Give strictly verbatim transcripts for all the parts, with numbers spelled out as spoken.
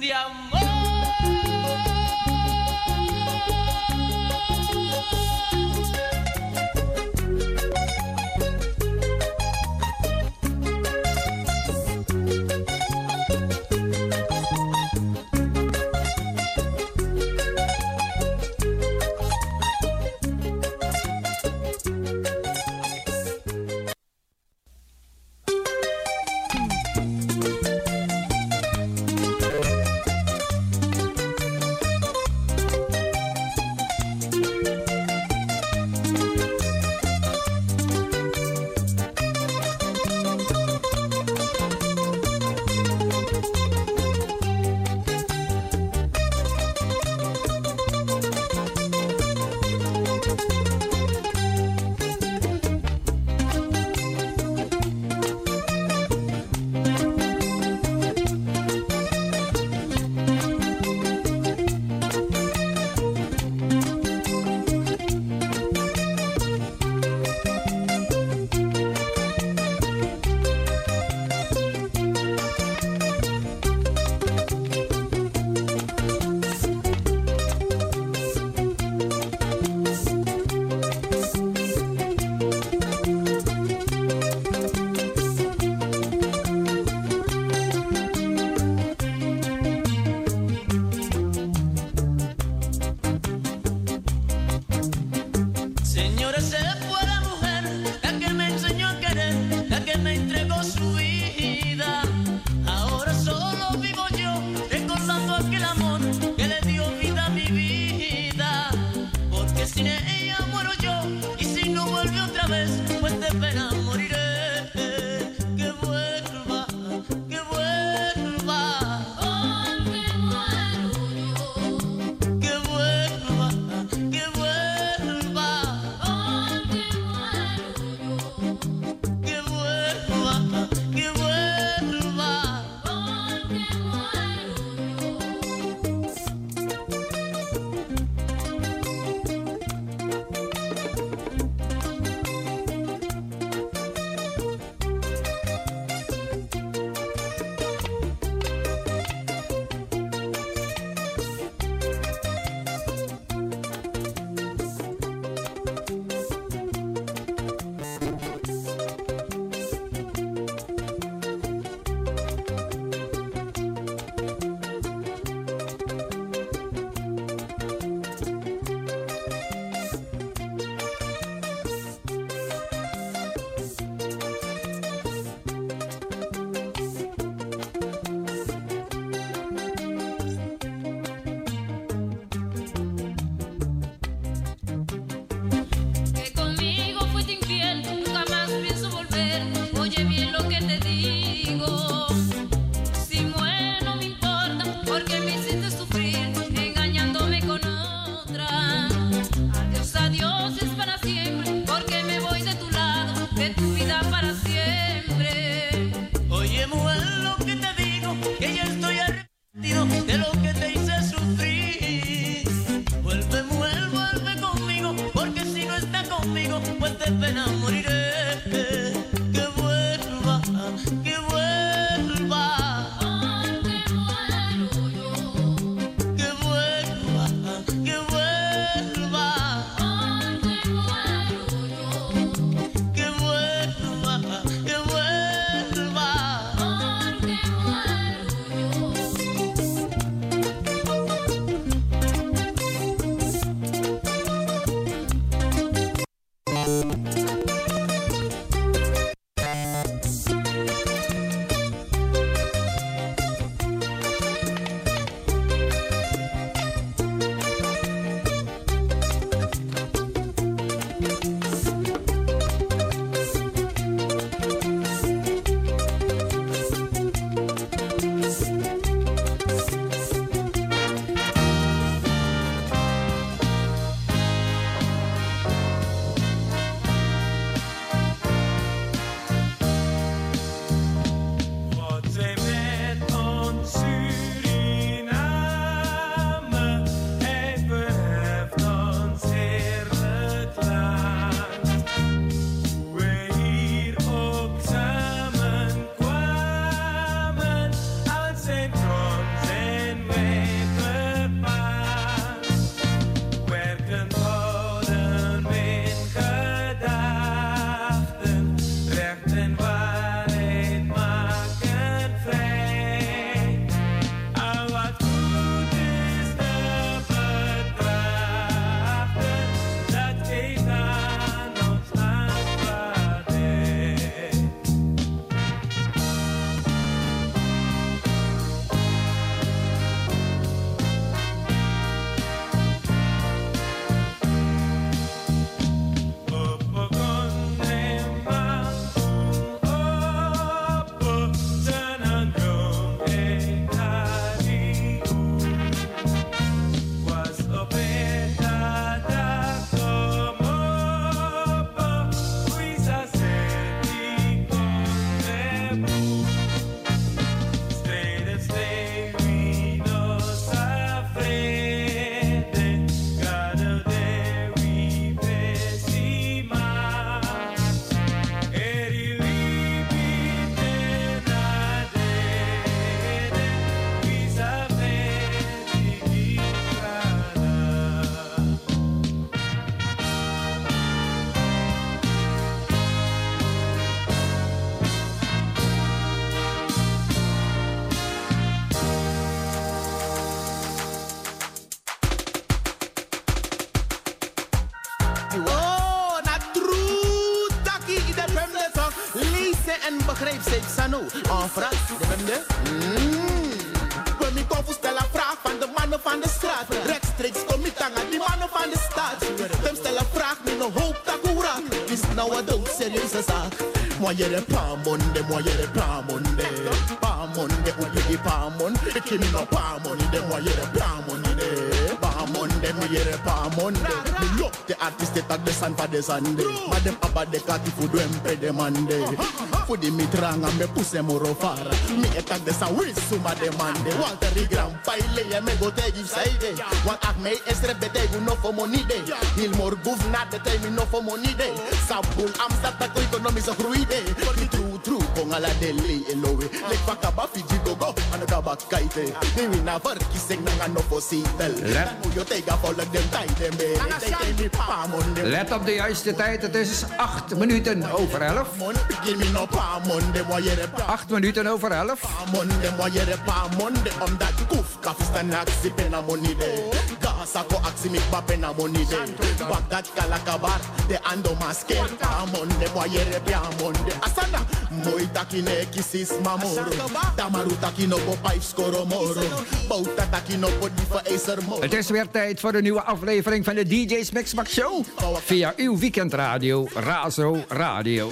de amor. begrijp, zei Sano. En Frans, de we me kom stellen vraag van de mannen van de straat. Rechtstreeks kom ik aan die mannen van de stad. Hem stellen vraag, me no hoop dat koerak. Is nou wat ook serieuze zaak. Moi yere pa monde, moi yere pa monde. Pa monde, ope di pa monde. Ik me no pa monde, moi yere pa monde. Pa monde, moi yere pa monde. Me look de artiste tak de san pa de sande. Maar dem abba de kati fu do empe demande. Fu di mitranga me puse moro fara. Me etak de sa wisu ma demande. Walter di gran paile ye me go te give side. Want ak me esre bete go no for money day. Il mor govna de te me no for money day. Sabul amsterdam ko economische groei. Die true true kong ala deli elowe. Lek pakaba fiji gogo anakaba kaite. Ni wina verkiezing nanga no possible. Let op de juiste tijd, het is acht minuten over elf. Acht minuten over elf. Sako aksi mi pape na monide. Bagdad kalakabar de ando maske. Amonde moyere pe amonde. Asana moi takine kisis mamoro. Tamaru takino po pijp skoro moro. Bouta takino po diva eiser moro. Het is weer tijd voor een nieuwe aflevering van de D J's Mix Max Show. Via uw weekendradio, Razo Radio.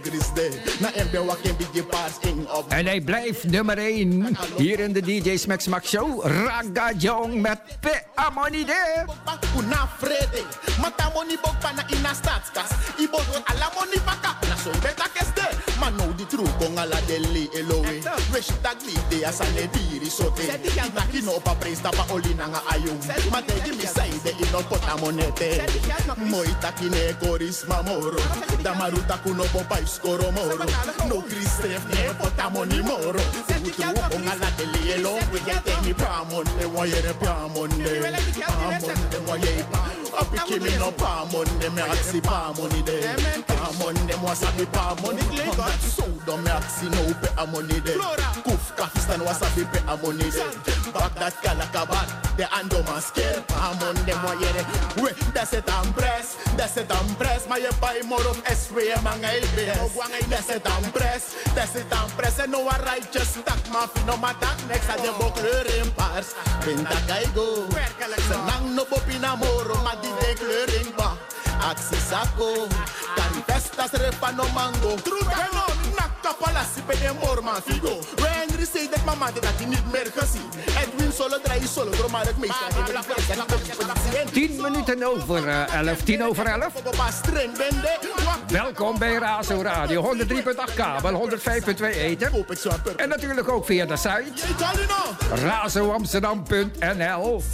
En hij blijft nummer één hier in de D J's Mix Max Show. Raga Jong met Pe Amonide. Una frede, mata money bok pana ina statskas. Ibo don ala money baka, na so beta keste. Man no di true kong ala deli elowe. Wish tag li de asane diri sote. Taki no pa presta pa olina nga ayung. Mate di mi saide ino pota monete. Moi taki ne koris mamoro. Damaruta kuno po pa iskoro moro. No Christef ne pota money moro. True kong ala deli elowe. Get me pramonde, wayere pramonde. Pamonde moye apiki mi no pamonde me aksi pamonde pamonde mo sabi pamonde so do me aksi no pe amonde kuf kafistan wasabi pe amonde Bagdad kalakabat de ando masker pamonde moye we that's it am press that's it am press my pai moro S W manga elbes that's it am press that's it am press no righteous tak ma fino matak next a de kleur in pars pinta kaigo nang no popina moro ma di de kleuring ba aksi sako kan festas repano mango truca no nakka pala sipe de morma figo when you say that mama dat je niet meer gezien Edwin solo draai solo dro maar het meeste tien minuten over uh, elf, tien over elf. Welkom bij Razo Radio, honderd drie komma acht kabel, honderdvijf komma twee eten. En natuurlijk ook via de site razo amsterdam punt n l.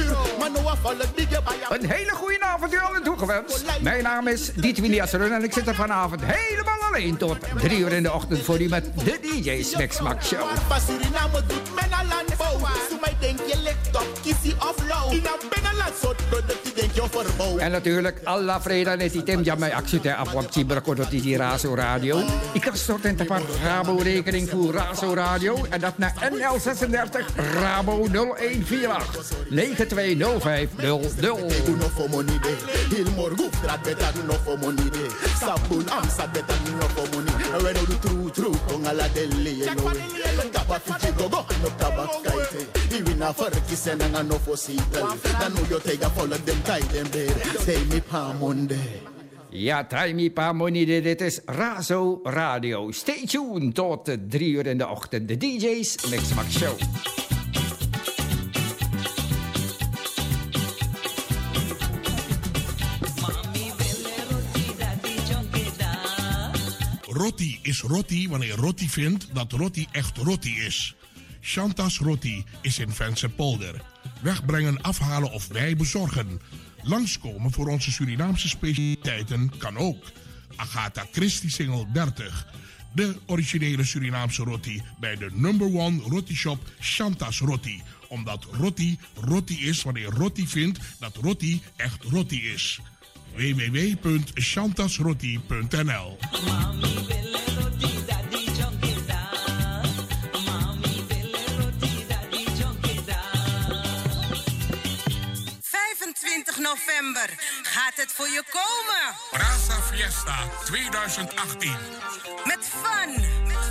Een hele goede avond u allen toegewenst. Mijn naam is Dietwini Asserun en ik zit er vanavond helemaal alleen tot drie uur in de ochtend voor u met de D J's Mix Max Show. En natuurlijk, alla vrede net die Tim Jamai actie af op Cibraco dat is die Razo Radio. Ik heb stort in de Rabo-rekening voor Razo Radio en dat naar N L zesendertig Rabo nul een vier acht negen twee nul vijf nul nul. Ja, Taimi Pamonide, dit is Razo Radio. Stay tuned tot drie uur in de ochtend. De D J's Mix Max Show. Roti is roti wanneer Roti vindt dat roti echt roti is. Chantas Roti is in Vensterpolder. Wegbrengen, afhalen of wij bezorgen. Langskomen voor onze Surinaamse specialiteiten kan ook. Agatha Christie Singel dertig. De originele Surinaamse roti bij de number one roti shop Chantas Roti. Omdat roti roti is wanneer Roti vindt dat roti echt roti is. w w w punt chantasroti punt n l vijfentwintig november gaat het voor je komen. Brasa Fiesta tweeduizend achttien. Met fun,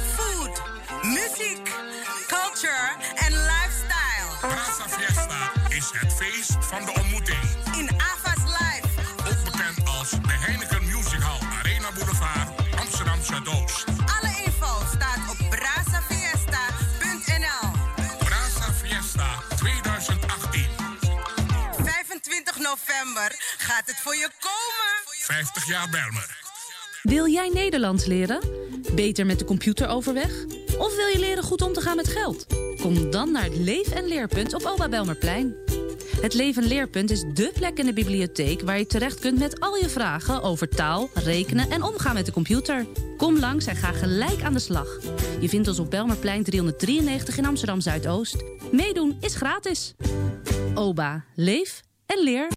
muziek, culture en lifestyle. Brasa Fiesta is het feest van de ontmoeting. In Ava's Live. Ook bekend als de Heineken Music Hall, Arena Boulevard, Amsterdam Zuidoost. Alle info staat op brasa fiesta punt n l. Brasa Fiesta twintig achttien. vijfentwintig november gaat het voor je komen. vijftig jaar Belmer. Wil jij Nederlands leren? Beter met de computer overweg? Of wil je leren goed om te gaan met geld? Kom dan naar het Leef- en Leerpunt op Oba Belmerplein. Het Leef- en Leerpunt is dé plek in de bibliotheek waar je terecht kunt met al je vragen over taal, rekenen en omgaan met de computer. Kom langs en ga gelijk aan de slag. Je vindt ons op Belmerplein driehonderddrieënnegentig in Amsterdam Zuidoost. Meedoen is gratis. Oba, leef en leer.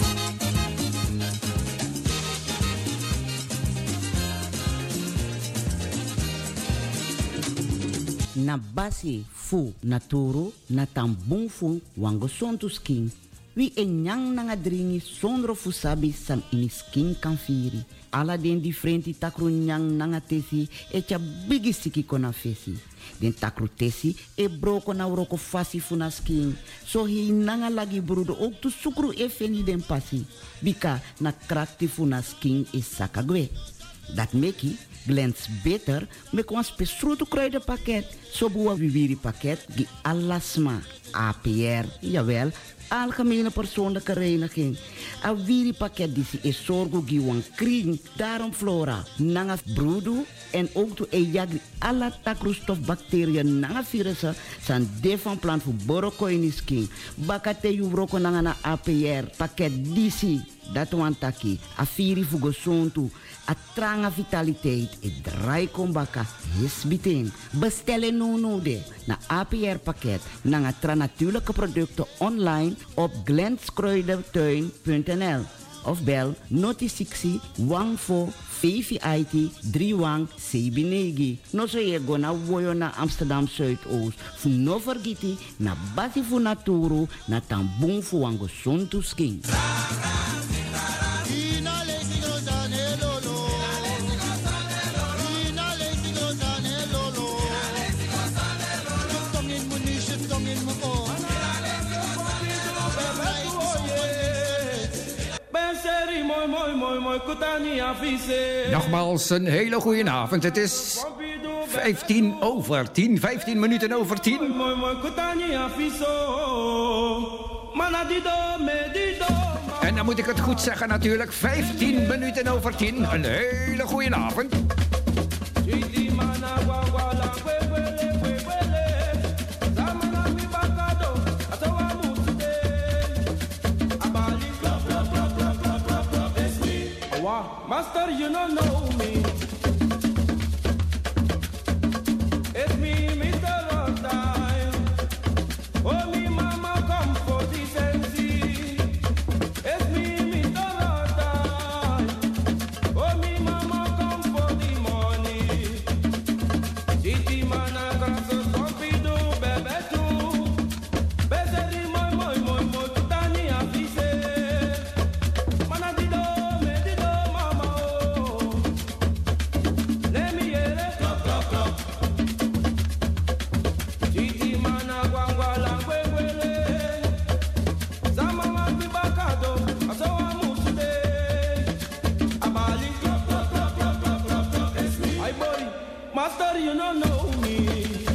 Na basi fu naturo na tambung fu wango sontu skin. Wi en nyang nanga dringi sondro fu sabi san ini skin kan firi. Ala den di frenti takru nyang nanga tesi e cha bigi siki kona fesi. Den takru tesi e broko na uroko fasi fu na skin. So hi nanga lagi brudo ook tu sukru e feni den pasi. Bika na krakti fu na skin e sakagwe. Dat meki glans beter met ons besproten kruidenpakket. Zo boa viviri pakket die alasma. A P R, jawel, algemene persoonlijke reiniging. A viri pakket die is zorgo giwan kring. Daarom flora, nanga broedu en ook to ejagri alla takroestof bacteriën nanga virussen san defan plan voor borokoinis king. Bakate yu broko nanga na A P R pakket disi. Dat wantaki, a firi fugosontu, a tranga vitaliteit, e draai kombaka, hisbiting. Bestellen no no de, na A P R pakket, na tra natuurlijke producten online op glenskruidertuin punt n l. Of bel noti sixty one four V V I T three one Sebinegi. No so je go na woyo na Amsterdam Zuidoost. Fu no vergiti na basi fu naturo na tambung fu wango sontu skin. Nogmaals een hele goede avond. Het is vijftien over tien, vijftien minuten over tien. En dan moet ik het goed zeggen natuurlijk, vijftien minuten over tien. Een hele goede avond. Master, you don't know me. It's me, Mister Rotterdam. Oh, me mama come for the sensi. It's me, Mister Rotterdam. Oh, me mama come for the money. City man, I got so compido, bebe too. Beseri moi moi moi moi tutani afise. Manadido. Master, you don't know me.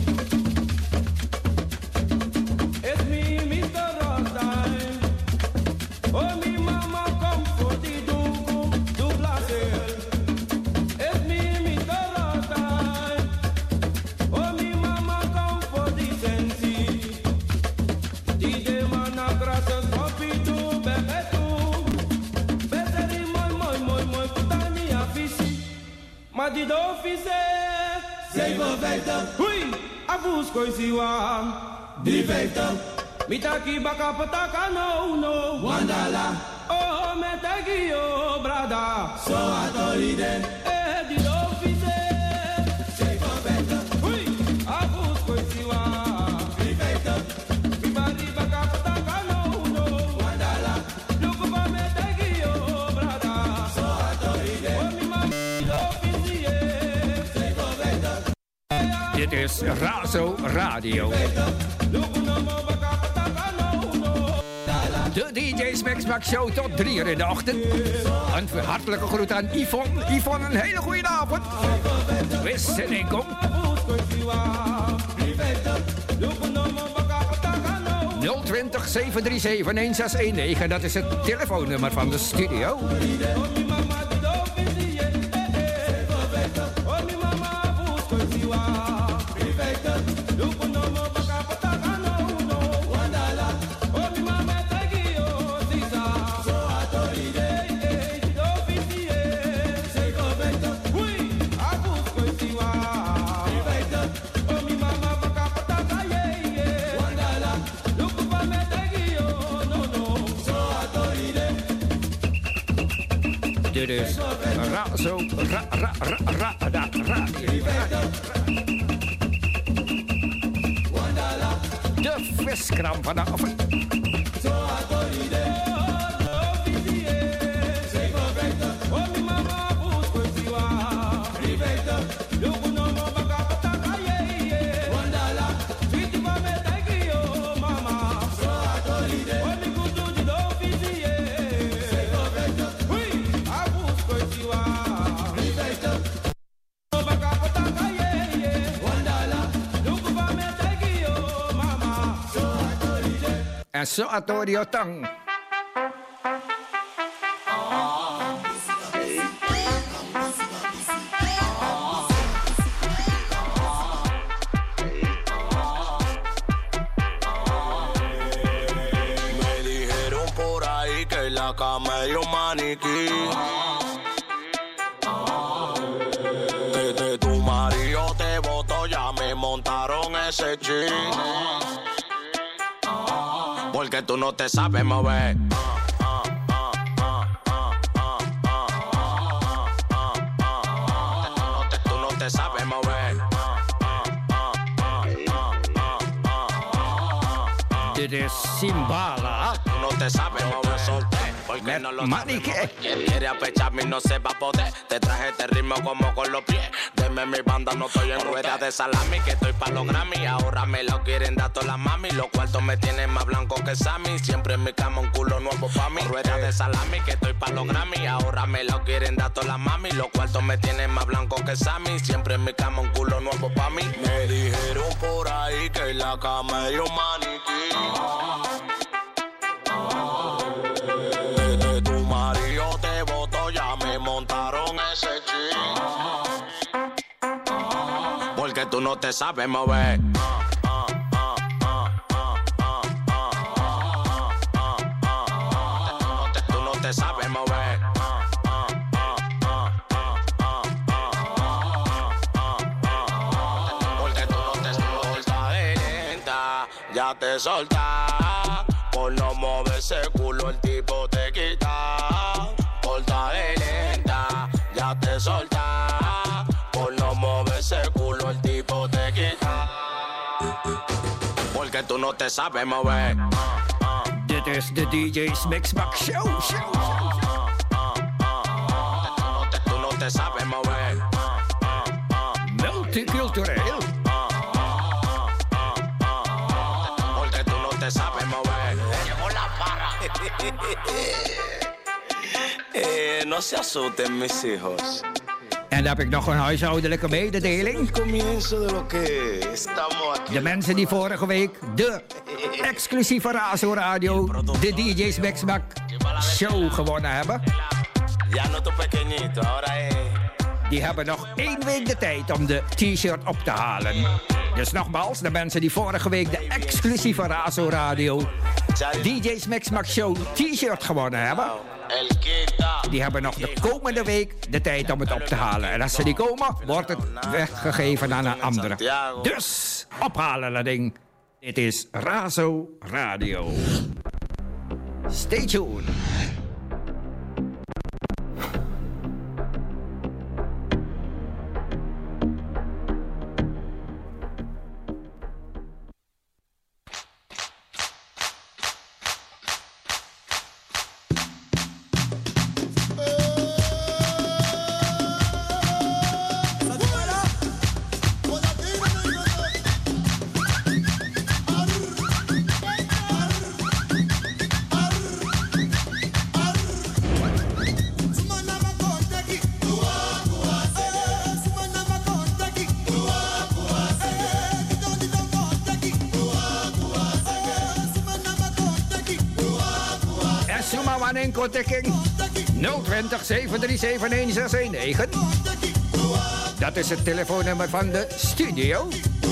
It's me, Mister Rotterdam. Oh, me mama come for the do do glasses. It's me, Mister Rotterdam. Oh, me mama come for the sensi. Die de mana gracias papi do bebe tu. Beseri moi moi moi moi putani afisi. Ma di do fise. zevenenvijftig. Hui, afus koisiwa. drieënvijftig. Mitaki baka pataka no no. Wandala. Oh, metaki yo brada. So atoriden. Eh, di office. zevenenvijftig. Hui, afus koisiwa. drieënvijftig. Mitaki baka pataka no no. Wandala. Luku ba metaki yo brada. So atoriden. Oh, mi mama. Dit is Razo Radio. De D J's Mix Max Show tot drie uur in de ochtend. Een hartelijke groet aan Yvonne. Yvonne, een hele goede avond. Wisselinkom. nul twintig, zeven drie zeven, een zes een negen, dat is het telefoonnummer van de studio. Dit is Razo, ra, ra, ra, ra, ra, ra, de viskram van de oven. En zo atorio tang. Me dijeron por ahí que la cama es un maniquí. Que de tu marido te botó, ya me montaron ese jean. Porque tú no te sabes mover. Tú no te sabes mover. Dit is Simbala. Tú no te sabes mover, solté. Porque no lo sabes mover. Quien quiere apecharme no se va a poder. Te traje este ritmo como con los pies. Deme mi banda, no estoy en rueda de salami. Que estoy pa' los Grammy. Ahora me lo quieren dar todas las mami. Los cuartos me tienen más blanco que Sammy. Siempre en mi cama un culo nuevo pa' mí. Rueda de salami, que estoy pa' los Grammy. Ahora me lo quieren dar todas las mami. Los cuartos me tienen más blanco que Sammy. Siempre en mi cama un culo nuevo pa' mí. Me dijeron por ahí que la cama es un maniquí. Desde tu marido te botó, ya me montaron ese jean. Porque tú no te sabes mover. Tú no te sabes mover. Porque tú no te soltas de lenta, ya te soltas. Por no mover ese culo el tipo te quita. Porta de lenta, ya te soltas. Por no mover ese culo el tipo te quita. Porque tú no te sabes mover. Dit is de D J's Mix Max Show. Show. Tú no te sabes mover. Multicultureel. Porque tú no te sabes mover. Llegó la para. eh, no se asusten mis hijos. En dan heb ik nog een huishoudelijke mededeling. Comienzo de lo que estamos aquí. De mensen die vorige week de exclusieve Razo Radio, de D J's Mix Max Show gewonnen hebben. Ya no tu pequeñito, ahora es. Die hebben nog één week de tijd om de t-shirt op te halen. Dus nogmaals, de mensen die vorige week de exclusieve Razo Radio D J's Mix Max Show t-shirt gewonnen hebben, die hebben nog de komende week de tijd om het op te halen. En als ze die komen, wordt het weggegeven aan een andere. Dus, ophalen dat ding. Dit is Razo Radio. Stay tuned. Por aquí no hay nada. Suma Wanenko Tekking nul twintig, zeven drie zeven, een zes een negen. Dat is het telefoonnummer van de studio.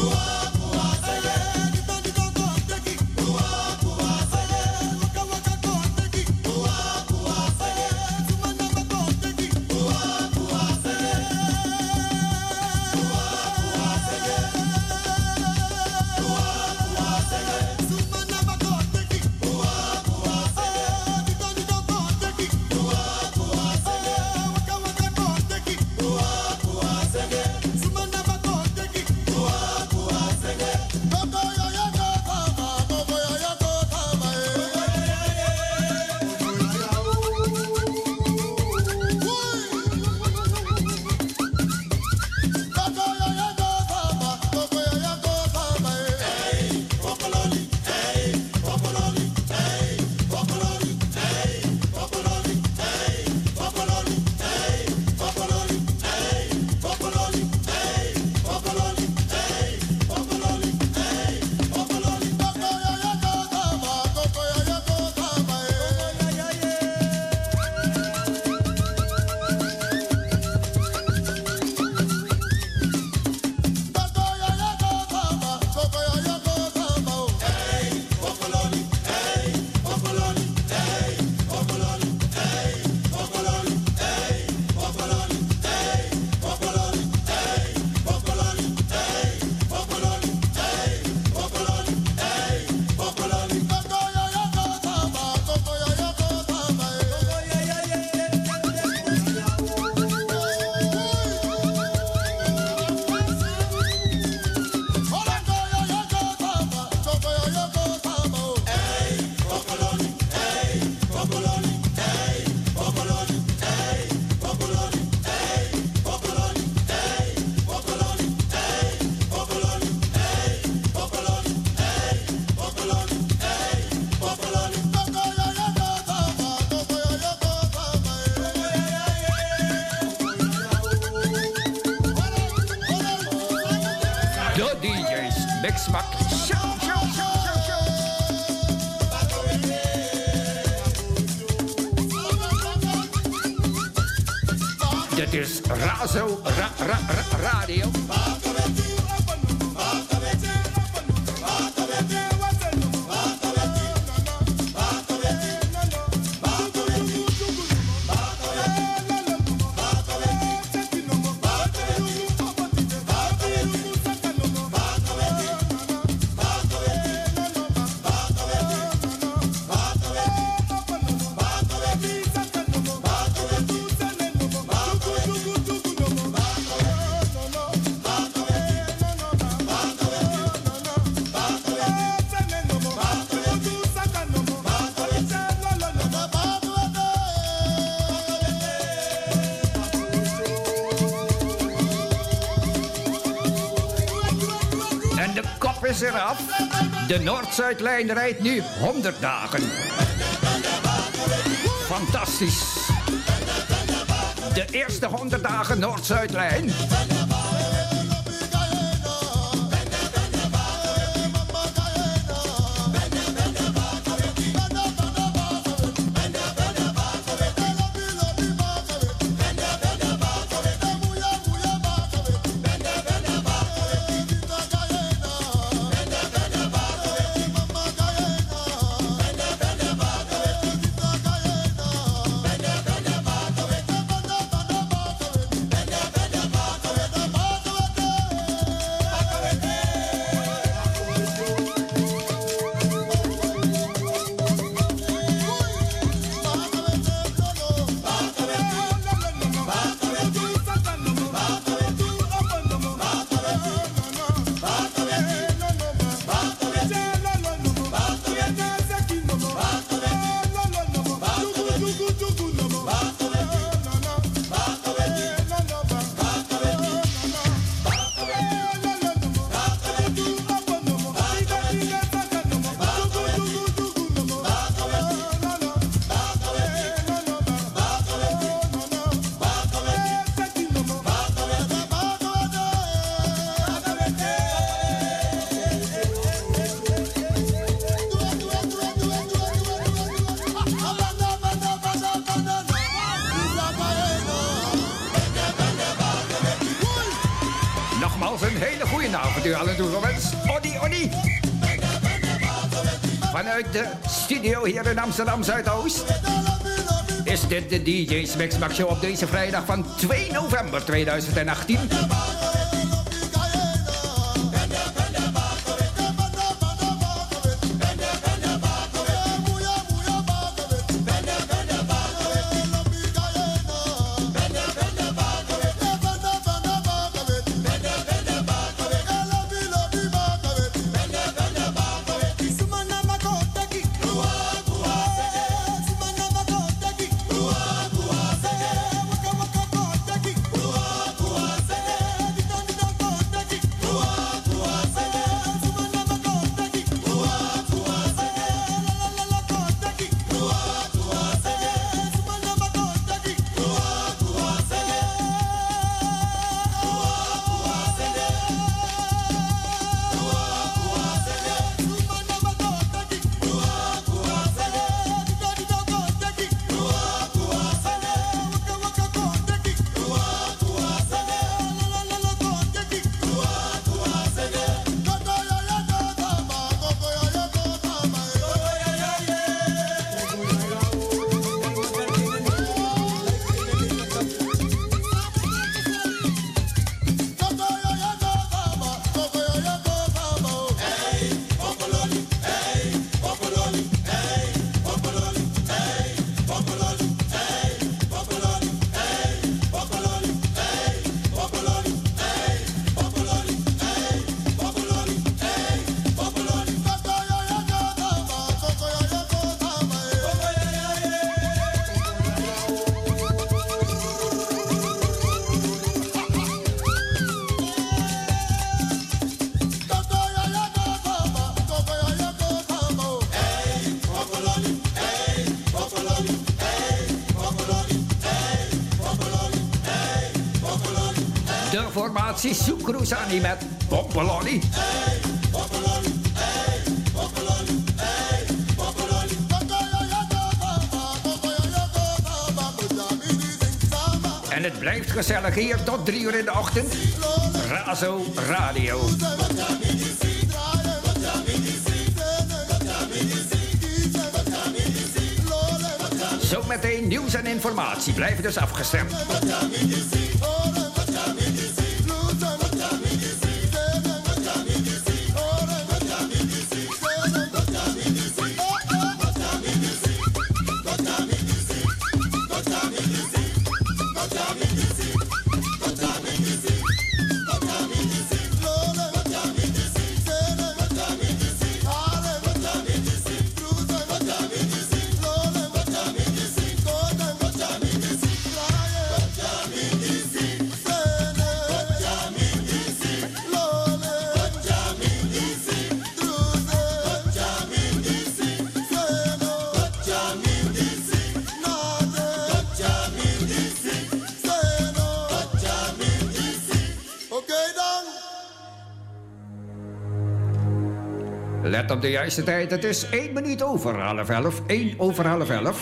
Dit is Razo ra, ra, ra, Radio. Is eraf. De Noord-Zuidlijn rijdt nu honderd dagen. Fantastisch. De eerste honderd dagen Noord-Zuidlijn. Bye. u allen toegewenst. Odi, odi. Vanuit de studio hier in Amsterdam Zuidoost is dit de D J's Mix Max Show op deze vrijdag van twee november tweeduizend achttien. Formatie Sucrusani met Pompololi. En het blijft gezellig hier tot drie uur in de ochtend. Razo Radio. Zometeen nieuws en informatie. Blijf dus afgestemd. Let op de juiste tijd, het is één minuut over half elf. één over half elf.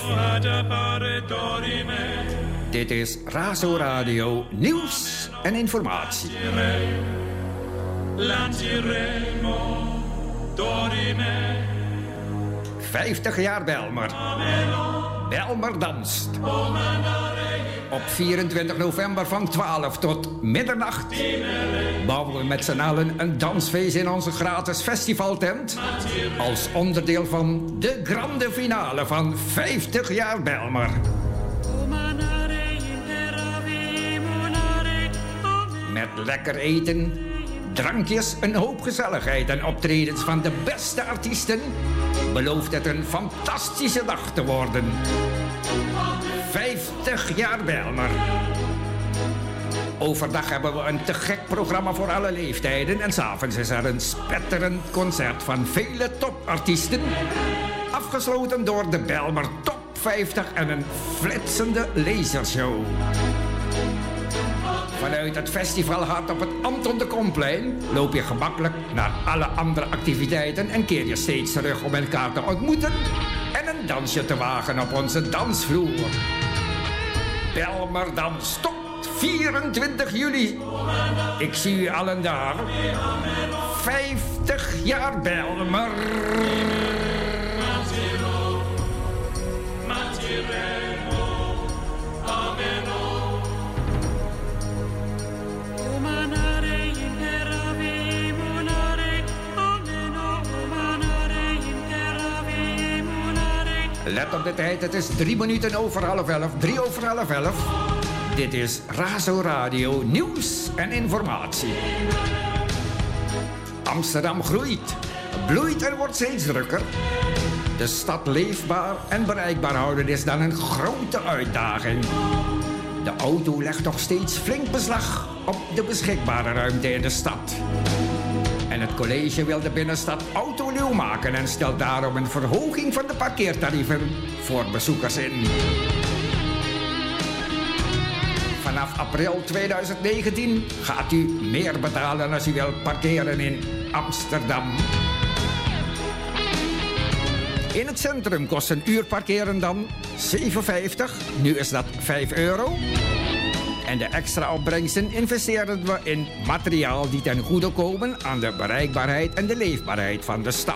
Dit is Razo Radio, nieuws en informatie. vijftig jaar Bijlmer. Bijlmer danst. Op vierentwintig november van twaalf tot middernacht bouwen we met z'n allen een dansfeest in onze gratis festivaltent. Als onderdeel van de grande finale van vijftig jaar Bijlmer. Met lekker eten, drankjes, een hoop gezelligheid en optredens van de beste artiesten belooft het een fantastische dag te worden. vijftig jaar Bijlmer. Overdag hebben we een te gek programma voor alle leeftijden en 's avonds is er een spetterend concert van vele topartiesten. Afgesloten door de Bijlmer Top vijftig en een flitsende lasershow. Vanuit het festivalhart op het Anton de Komplein loop je gemakkelijk naar alle andere activiteiten en keer je steeds terug om elkaar te ontmoeten en een dansje te wagen op onze dansvloer. Bijlmer danst tot vierentwintig juli. Ik zie u allen daar. vijftig jaar Bijlmer. Let op de tijd, het is drie minuten over half elf. Drie over half elf. Dit is Razo Radio, nieuws en informatie. Amsterdam groeit, bloeit en wordt steeds drukker. De stad leefbaar en bereikbaar houden is dan een grote uitdaging. De auto legt nog steeds flink beslag op de beschikbare ruimte in de stad. En het college wil de binnenstad autoluw maken en stelt daarom een verhoging van de parkeertarieven voor bezoekers in. Vanaf april tweeduizend negentien gaat u meer betalen als u wilt parkeren in Amsterdam. In het centrum kost een uur parkeren dan zeven vijftig. Nu is dat vijf euro. En de extra opbrengsten investeren we in materiaal die ten goede komen aan de bereikbaarheid en de leefbaarheid van de stad.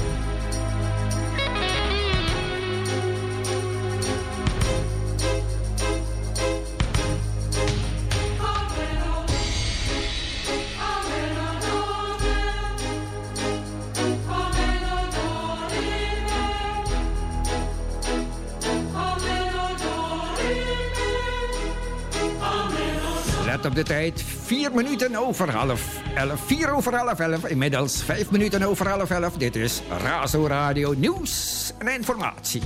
Op de tijd, vier minuten over half elf. Vier over half elf, inmiddels vijf minuten over half elf. Dit is Razo Radio, nieuws en informatie.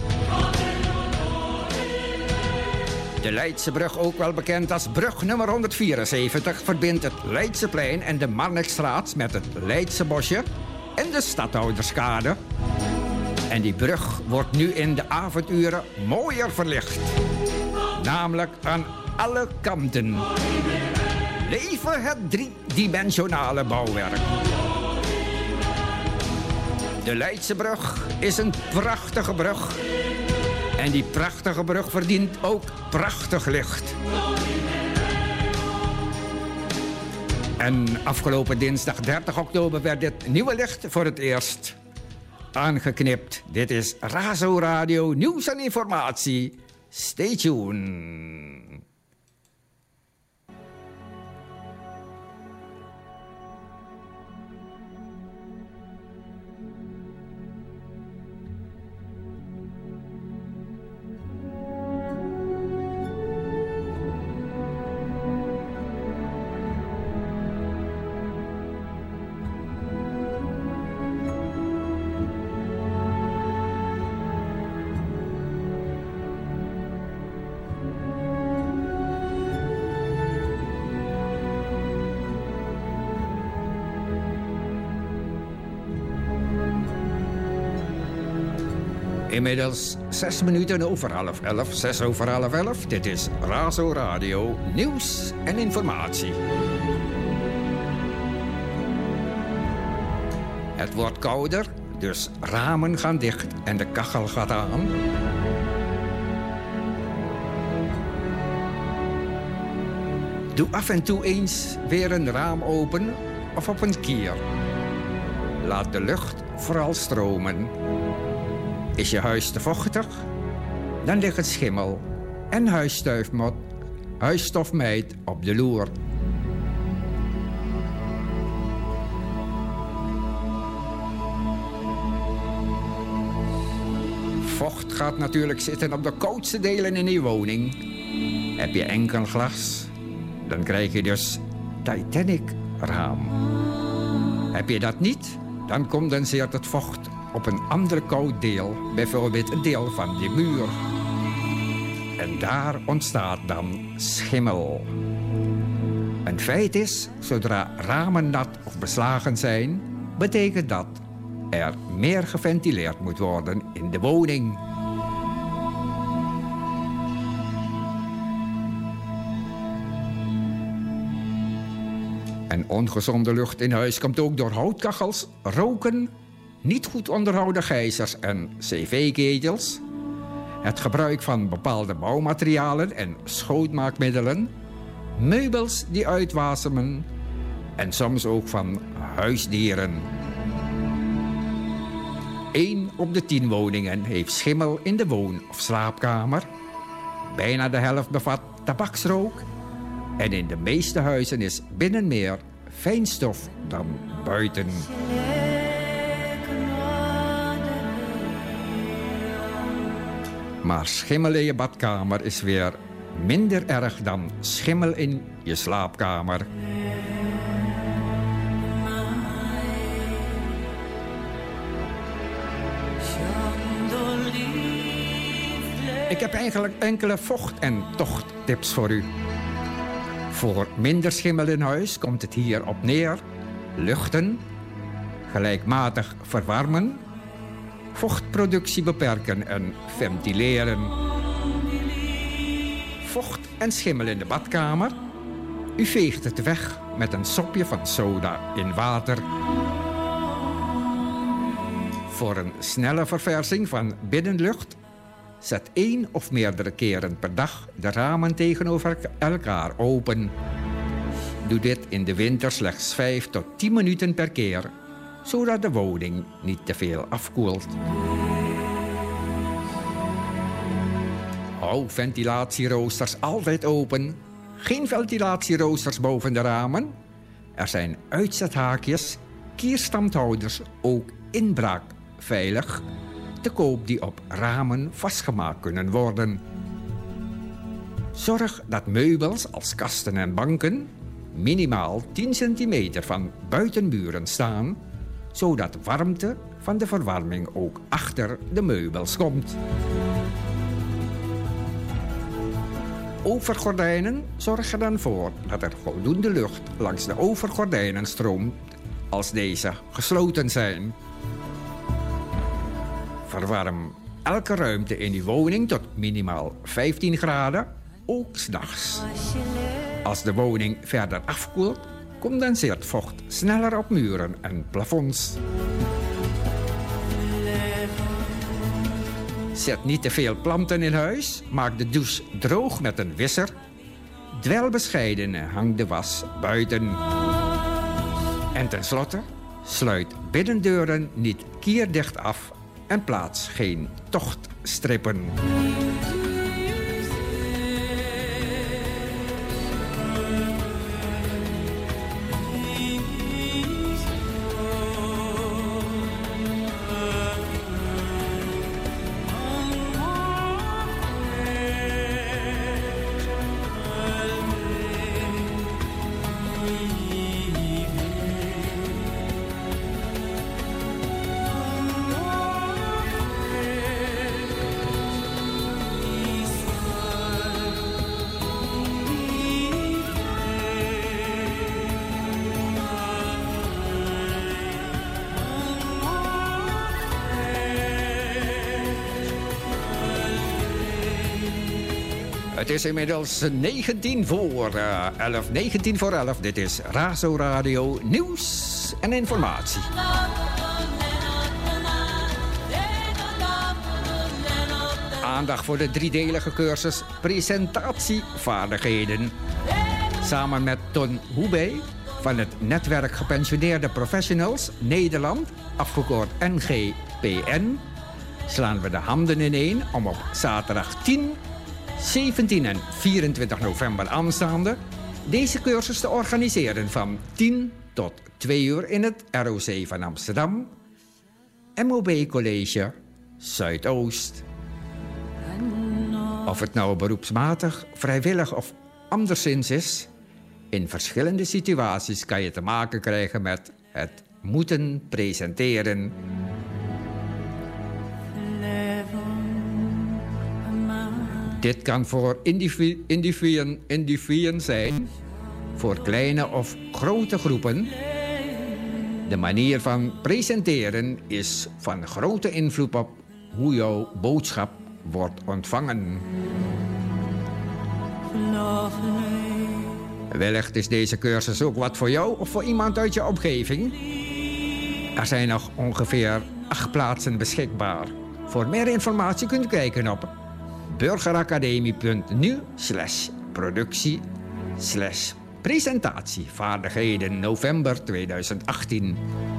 De Leidsche-brug, ook wel bekend als brug nummer honderdvierenzeventig... verbindt het Leidseplein en de Marnixstraat met het Leidse Bosje en de Stadhouderskade. En die brug wordt nu in de avonduren mooier verlicht. Namelijk aan alle kanten. Leven het driedimensionale bouwwerk. De Leidsche-brug is een prachtige brug. En die prachtige brug verdient ook prachtig licht. En afgelopen dinsdag dertig oktober werd dit nieuwe licht voor het eerst aangeknipt. Dit is Razo Radio, nieuws en informatie. Stay tuned. Inmiddels zes minuten over half elf, zes over half elf. Dit is Razo Radio, nieuws en informatie. Het wordt kouder, dus ramen gaan dicht en de kachel gaat aan. Doe af en toe eens weer een raam open of op een kier. Laat de lucht vooral stromen. Is je huis te vochtig? Dan ligt het schimmel en huisstuifmot, huisstofmijt op de loer. Vocht gaat natuurlijk zitten op de koudste delen in je woning. Heb je enkel glas, dan krijg je dus Titanic-raam. Heb je dat niet, dan condenseert het vocht op een ander koud deel, bijvoorbeeld een deel van de muur. En daar ontstaat dan schimmel. Een feit is, zodra ramen nat of beslagen zijn, betekent dat er meer geventileerd moet worden in de woning. En ongezonde lucht in huis komt ook door houtkachels, roken, niet goed onderhouden gijzers en cv-ketels, het gebruik van bepaalde bouwmaterialen en schoonmaakmiddelen, meubels die uitwasemen en soms ook van huisdieren. Eén op de tien woningen heeft schimmel in de woon- of slaapkamer. Bijna de helft bevat tabaksrook. En in de meeste huizen is binnen meer fijnstof dan buiten. Maar schimmel in je badkamer is weer minder erg dan schimmel in je slaapkamer. Ik heb eigenlijk enkele vocht- en tochttips voor u. Voor minder schimmel in huis komt het hier op neer: luchten, gelijkmatig verwarmen, vochtproductie beperken en ventileren. Vocht en schimmel in de badkamer. U veegt het weg met een sopje van soda in water. Voor een snelle verversing van binnenlucht zet één of meerdere keren per dag de ramen tegenover elkaar open. Doe dit in de winter slechts vijf tot tien minuten per keer, zodat de woning niet te veel afkoelt. Hou ventilatieroosters altijd open. Geen ventilatieroosters boven de ramen. Er zijn uitzethaakjes, kierstamhouders, ook inbraakveilig, te koop die op ramen vastgemaakt kunnen worden. Zorg dat meubels als kasten en banken minimaal tien centimeter van buitenmuren staan, zodat warmte van de verwarming ook achter de meubels komt. Overgordijnen zorgen dan voor dat er voldoende lucht langs de overgordijnen stroomt als deze gesloten zijn. Verwarm elke ruimte in uw woning tot minimaal vijftien graden, ook 's nachts. Als de woning verder afkoelt, condenseert vocht sneller op muren en plafonds. Zet niet te veel planten in huis. Maak de douche droog met een wisser. Dwel bescheiden en hang de was buiten. En tenslotte, sluit binnendeuren niet kierdicht af en plaats geen tochtstrippen. Het is inmiddels negentien voor elf. negentien voor elf. Dit is Razo Radio, nieuws en informatie. Aandacht voor de driedelige cursus Presentatievaardigheden. Samen met Ton Hoebij van het Netwerk Gepensioneerde Professionals Nederland, afgekort N G P N, slaan we de handen ineen om op zaterdag tien, zeventien en vierentwintig november aanstaande deze cursus te organiseren van tien tot twee uur in het R O C van Amsterdam, M O B College Zuidoost. Of het nou beroepsmatig, vrijwillig of anderszins is, in verschillende situaties kan je te maken krijgen met het moeten presenteren. Dit kan voor individu- individuen, individuen zijn, voor kleine of grote groepen. De manier van presenteren is van grote invloed op hoe jouw boodschap wordt ontvangen. Wellicht is deze cursus ook wat voor jou of voor iemand uit je omgeving. Er zijn nog ongeveer acht plaatsen beschikbaar. Voor meer informatie kunt u kijken op burgeracademie punt n u slash productie slash presentatievaardigheden november tweeduizend achttien.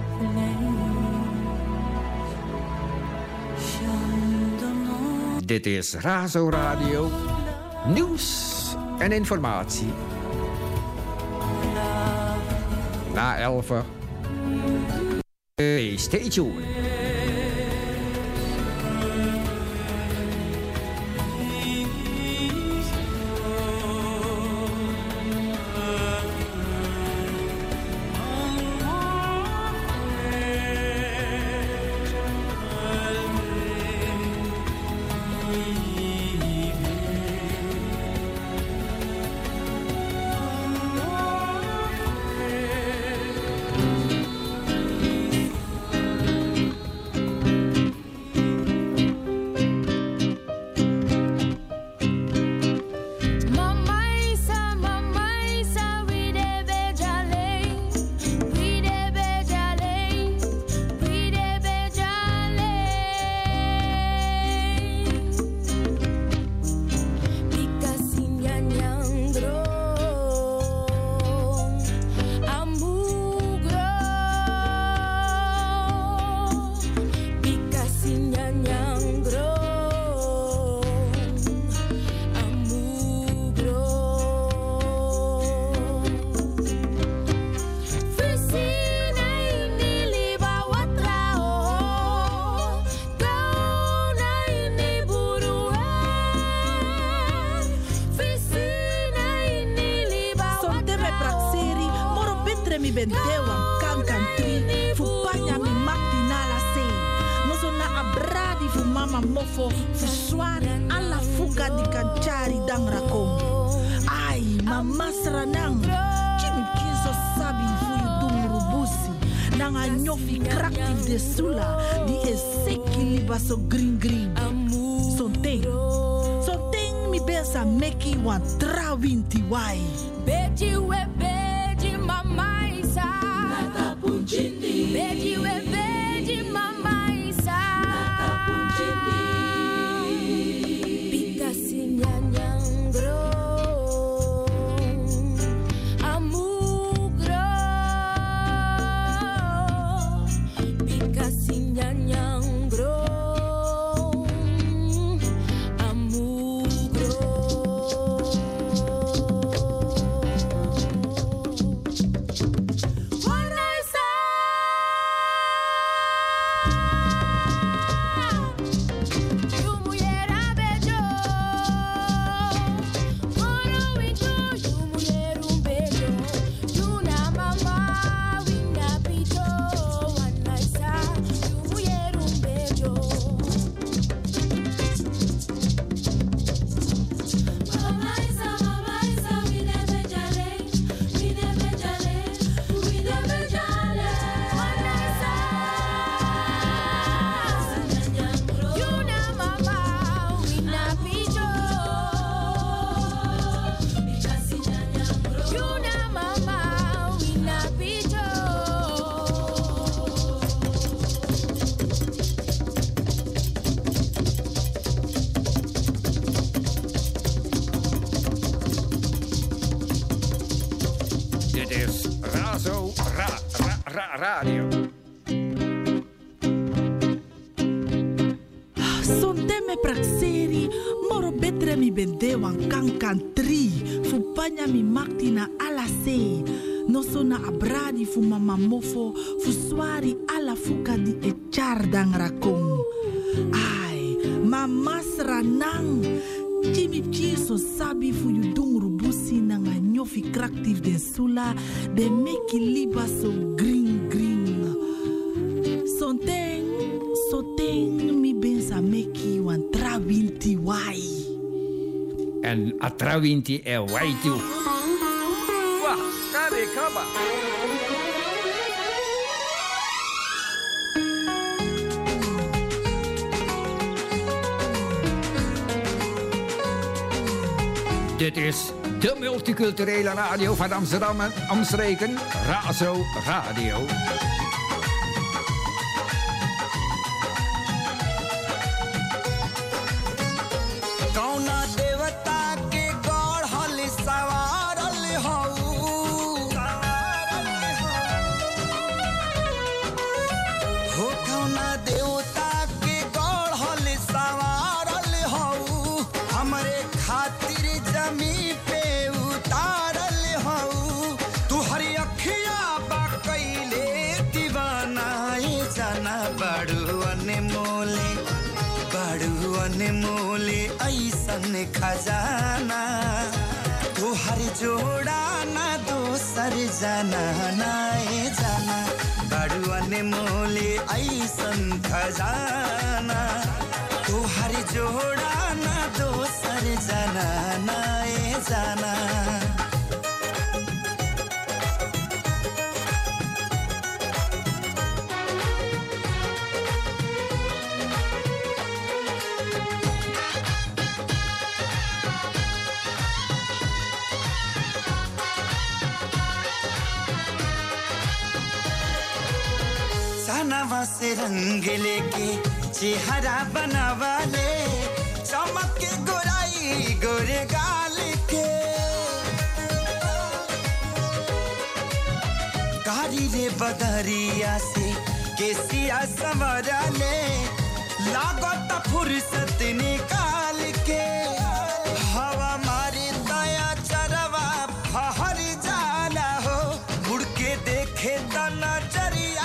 Dit is Razo Radio, nieuws en informatie. Na elfen. Hey, stay tuned. Radio. Sondeme prakseri, moro betre mi bende wan kankan tri. Fu panya mi makti na ala se. No so na abradi fu mama mofo, fu swari ala fuka di e chardang rakong. Ai, mama sranang. Jimmy Chiso sabi fu yu dung rubusi na nga nyofi kraktiv den sula, de meki liba so green green. Sonteng, soteng mi bensa meki wan trawinti wai. En a trawinti e wai tu. Wah, kare kaba. Dit is de multiculturele radio van Amsterdam en omstreken, Razo Radio. कौना देवता के गौड़ हली सवार हली अनमोले ऐसन खजाना तोहर जोड़ा ना दोसर जाना नाए जाना बड़ू अनमोले ऐसन खजाना तोहर जोड़ा ना दोसर जाना नाए जाना नवा से रंग लेके चेहरा बनावा ले चमक के गोराई गोरे गाल के कारी रे बदरिया से केसिया संवरा ले लागत फुर्सत निकाल के हवा मारी दया चरवा फहर जाला हो मुड़ के देखे त नजरिया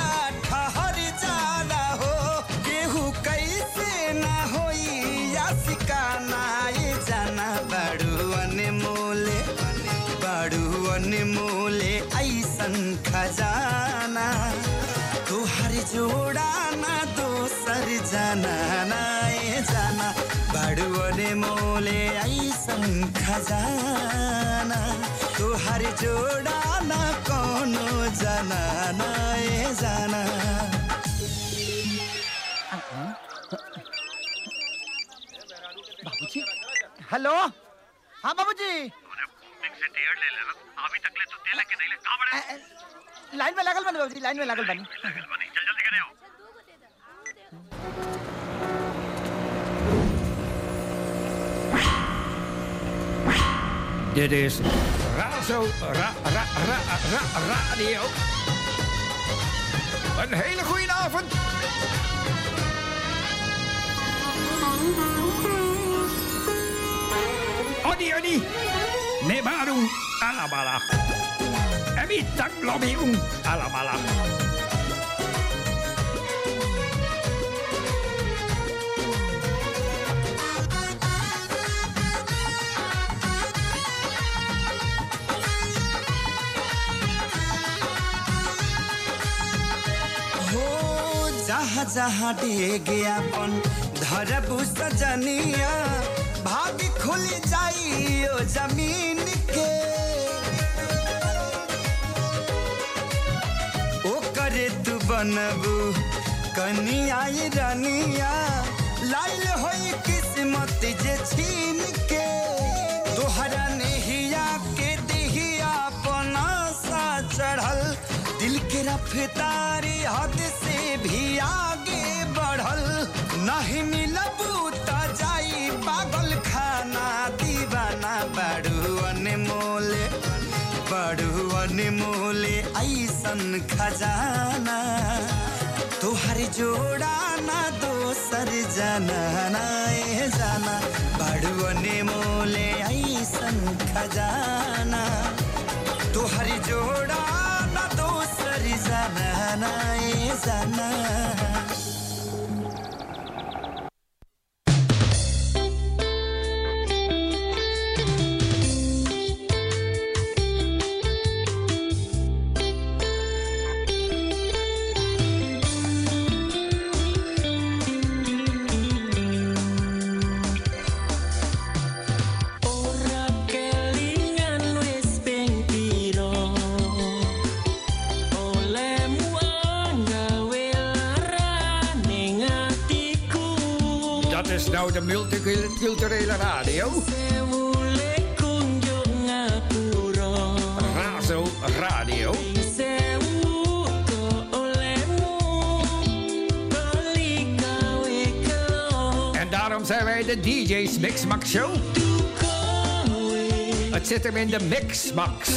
अनमोले ऐसन खजाना तोहर जोड़ा ना दोसर जाना नाए जाना बड़ू अनमोले ऐसन खजाना तोहर जोड़ा ना कोनो जाना नाए जाना बाबूजी हेलो हाँ बाबूजी अभी तक ले तो तेल के नहीं ले कहां बड़े लाइन में लागल बनी बाबूजी लाइन में लागल बनी चल जल्दी करे हो Dit is Razo ra, ra, ra, ra, Radio. Een hele goede avond. Odi odi. Ne baru ala bala. Emi tak lobby um ala bala. जहाँ जहाँ डेगे अपन धरबू सजनिया भाग खुल जाई ओ जमीन के ओ करे तू बनबू कनिया रानिया लाइल होई किस्मत जे छीन के तोहरा नेहिया के दिहिया अपना सा चढ़ल दिल के रफ्तारी हद से भी आगे बढ़ल नहीं मिलबू त जाई पागल खाना दीवाना बड़ू अनमोले बड़ू अनमोले ऐसन खजाना तोहर जोड़ा ना दोसर जाना नाए जाना बड़ू अनमोले ऐसन खजाना तोहर जोड़ा ना दोसर जाना नाए जाना Nou de multiculturele radio. Razo Radio. En daarom zijn wij de D J's Mixmax Show. Het zit hem in de Mixmax.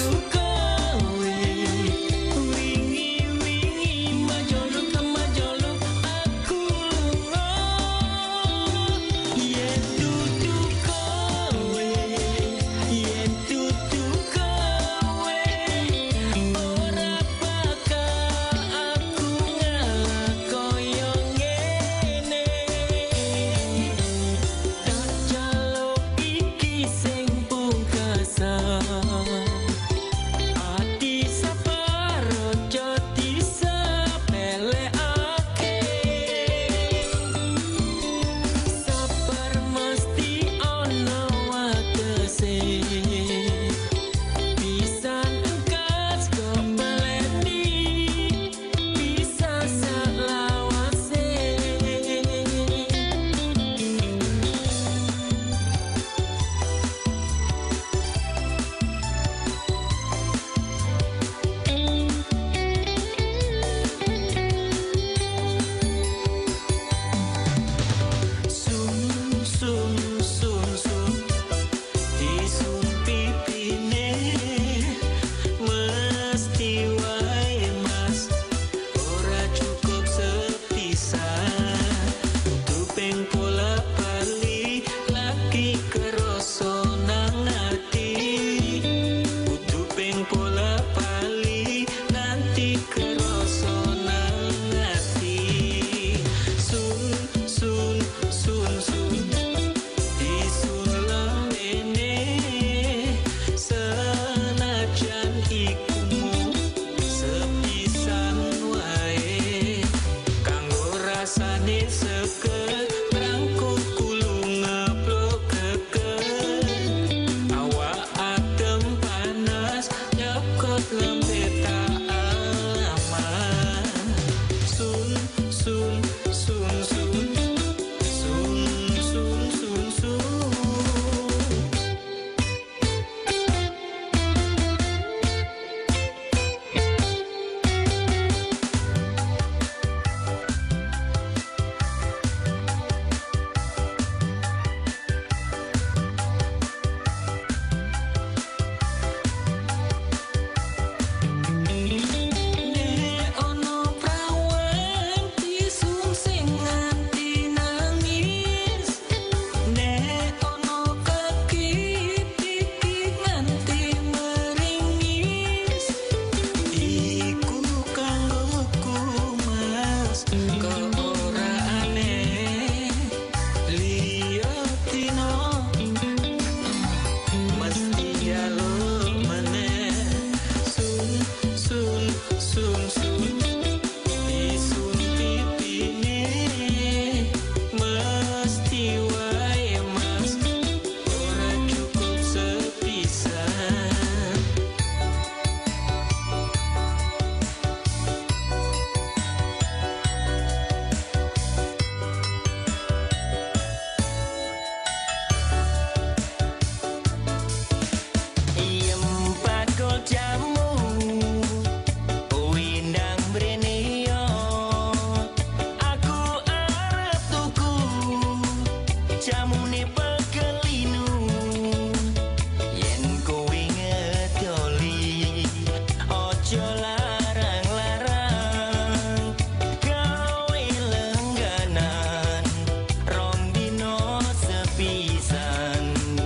pisan.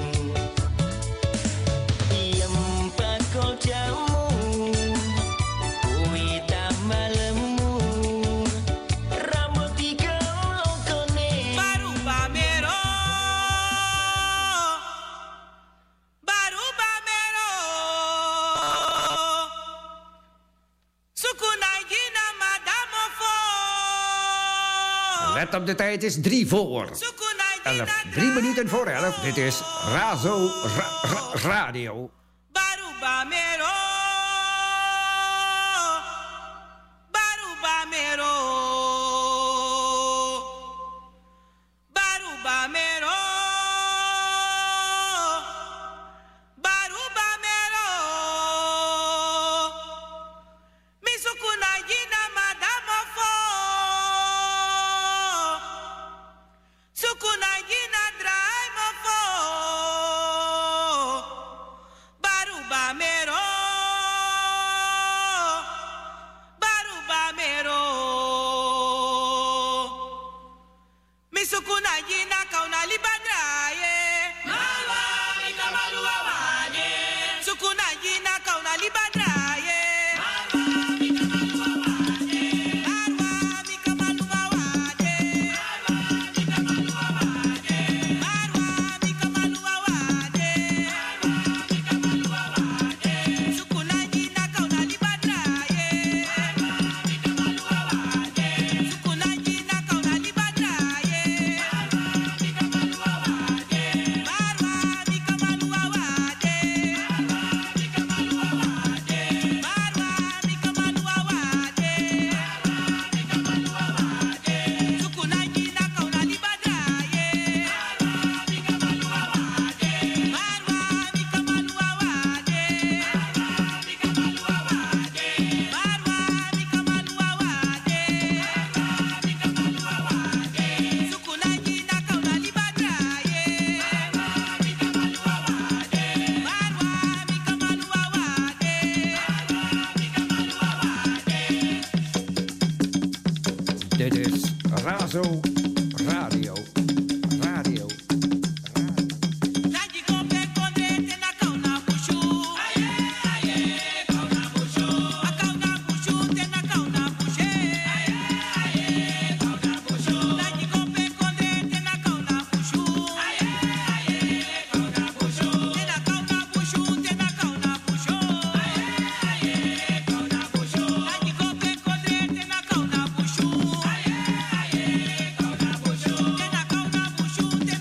Iem pakol jamu, kuita malemu, rambut tiga lokone. Baru bamero, baru bamero. Sukunagina madamofo. Let op de tijd, het is drie voor. Elf, drie minuten voor elf. Dit is Razo ra, ra, Radio. Baru bamero, baru bamero, baru bamero, baru bamero. Misukunagina madamofo. Sukunagina draimofo. Baru bamero, baru bamero. Misukunagina kauna libadraye. Malwa mika malwa wane. Sukunagina kauna libadraye. Dit is Razo